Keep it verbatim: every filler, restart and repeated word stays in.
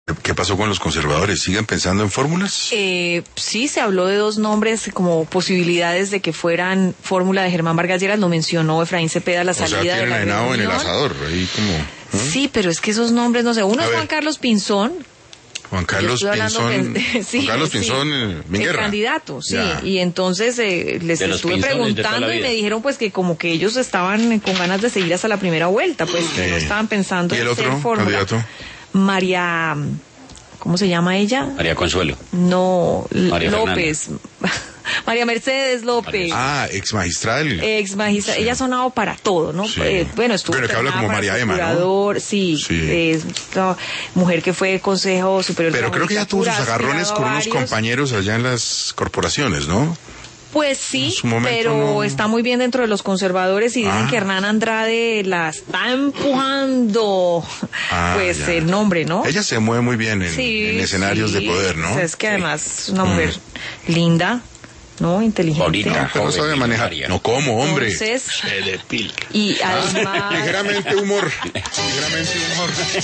¿Qué pasó con los conservadores? ¿Siguen pensando en fórmulas? Eh, sí, se habló de dos nombres como posibilidades de que fueran fórmula de Germán Vargas Lleras, lo mencionó Efraín Cepeda a la O sea, salida de tienen la a Henao en el reunión. asador, ahí como... ¿eh? Sí, pero es que esos nombres, no sé, uno A es ver. Juan Carlos Pinzón. Juan Carlos Yo estoy hablando Pinzón, que- sí, Juan Carlos sí, Pinzón, eh, el Minguerra. candidato, sí, Ya. y entonces eh, les De los estuve Pinzones de toda la preguntando y vida. me dijeron pues que como que ellos estaban con ganas de seguir hasta la primera vuelta, pues que Sí. no estaban pensando ¿Y el en ser otro fórmula. candidato? María, ¿cómo se llama ella? María Consuelo. No, L- María López. María Mercedes López. Ah, ex magistral. Ex magistra, Sí. ella ha sonado para todo, ¿no? Sí. Eh, bueno, estuvo Pero que habla internada como para María Emma, ¿no? procurador, sí, Sí. es la mujer que fue Consejo Superior de Pero la creo que ya tuvo sus Judicatura, ha agarrones aspirado con a unos varios. compañeros allá en las corporaciones, ¿no? Pues sí, En su momento pero no- está muy bien dentro de los conservadores y dicen Ah. que Hernán Andrade la está empujando, Ah, pues ya. el nombre, ¿no? Ella se mueve muy bien en, Sí, en escenarios sí. de poder, ¿no? O sea, es que además es una mujer linda, ¿no? Inteligente. Bonita. Pero no joven, sabe manejar. millonaria. No, ¿cómo, hombre? Entonces, Se depila. y además... Ligeramente humor. Ligeramente humor.